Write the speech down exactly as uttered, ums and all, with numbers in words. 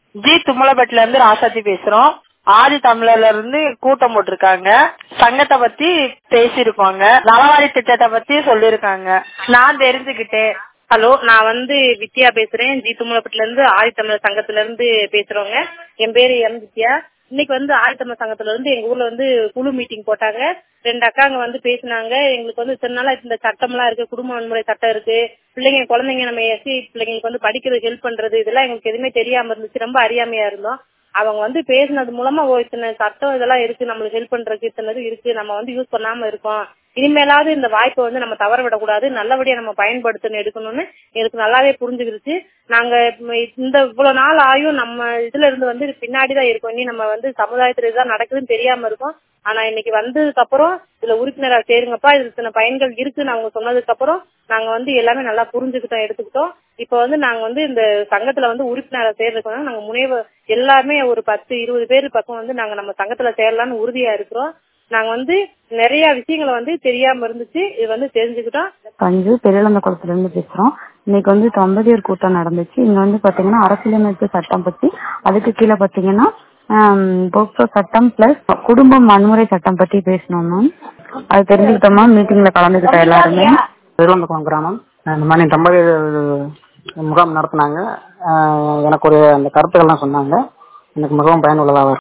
G தும்மலப்பட்டில இருந்து ராசாத்தி பேசுறோம். ஆதி தமிழர்ல இருந்து கூட்டம் போட்டிருக்காங்க. சங்கத்தை பத்தி பேசிருப்பாங்க. நலவாரி திட்டத்தை பத்தி சொல்லிருக்காங்க. நான் தெரிஞ்சுக்கிட்டேன். ஹலோ, நான் வந்து வித்யா பேசுறேன். ஜி தும்மலப்பட்டில இருந்து ஆதி தமிழர் சங்கத்துல இருந்து பேசுறோங்க. என் பேரு எம் வித்யா. இன்னைக்கு வந்து ஆதி தமிழர் சங்கத்துல இருந்து எங்க ஊர்ல வந்து குழு மீட்டிங் போட்டாங்க. ரெண்டு அக்காங்க வந்து பேசினாங்க. எங்களுக்கு வந்து இத்தனை நாளா இந்த சட்டம் எல்லாம் இருக்கு, குடும்ப வன்முறை சட்டம் இருக்கு, பிள்ளைங்க குழந்தைங்க நம்ம எஸ்சி பிள்ளைங்களுக்கு வந்து படிக்கிறது ஹெல்ப் பண்றது, இதெல்லாம் எங்களுக்கு எதுவுமே தெரியாம இருந்துச்சு. ரொம்ப அறியாமையா இருந்தோம். அவங்க வந்து பேசினது மூலமா ஓ இத்தனை சட்டம் இதெல்லாம் இருக்கு, நம்மளுக்கு ஹெல்ப் பண்றதுக்கு இத்தனை இருக்கு, நம்ம வந்து யூஸ் பண்ணாம இருக்கோம், இனிமேலாவது இந்த வாய்ப்பை வந்து நம்ம தவற விடக்கூடாது, நல்லபடியா நம்ம பயன்படுத்தணும் எடுக்கணும்னு எனக்கு நல்லாவே புரிஞ்சுக்கிடுச்சு. நாங்க இந்த இவ்வளவு நாள் ஆயும் நம்ம இதுல இருந்து வந்து பின்னாடிதான் இருக்கோம். இனி நம்ம வந்து சமுதாயத்துல இதுதான் நடக்குதுன்னு தெரியாம இருக்கோம். ஆனா இன்னைக்கு வந்ததுக்கு அப்புறம் இதுல உறுப்பினரா சேருங்கப்பா, இதுல இத்தனை பயன்கள் இருக்குன்னு அவங்க சொன்னதுக்கு அப்புறம் நாங்க வந்து எல்லாமே நல்லா புரிஞ்சுக்கிட்டோம், எடுத்துக்கிட்டோம். இப்ப வந்து நாங்க வந்து இந்த சங்கத்துல வந்து உறுப்பினரா சேர்றதுக்கு நாங்க முனைவு எல்லாருமே ஒரு பத்து இருபது பேர் பக்கம் வந்து நாங்க நம்ம சங்கத்துல சேரலாம்னு உறுதியா இருக்கிறோம். நாங்க வந்து நிறைய விஷயங்களை வந்து தெரியாம இருந்துச்சு, இது வந்து தெரிஞ்சுக்கிட்டோம். பஞ்சு பெரியலந்த குளத்துல இருந்து பேசுறோம். இன்னைக்கு வந்து தம்பதியர் கூட்டம் நடந்துச்சு. இங்க வந்து பாத்தீங்கன்னா அரசியலமைப்பு சட்டம் பத்தி, அதுக்கு கீழே பாத்தீங்கன்னா போக்சோ சட்டம் பிளஸ் குடும்பம் வன்முறை சட்டம் பத்தி பேசணும் மேம். அது தெரிஞ்சுக்கிட்டோமா மீட்டிங்ல கலந்துக்கிட்ட எல்லாருமே. பெரியலந்தகுளம் கிராமம் இந்த மாதிரி தம்பதியர் முகாம் நடத்தினாங்க. எனக்கு ஒரு அந்த கருத்துக்கள்லாம் சொன்னாங்க. எனக்கு மிகவும் பயனுள்ளதாக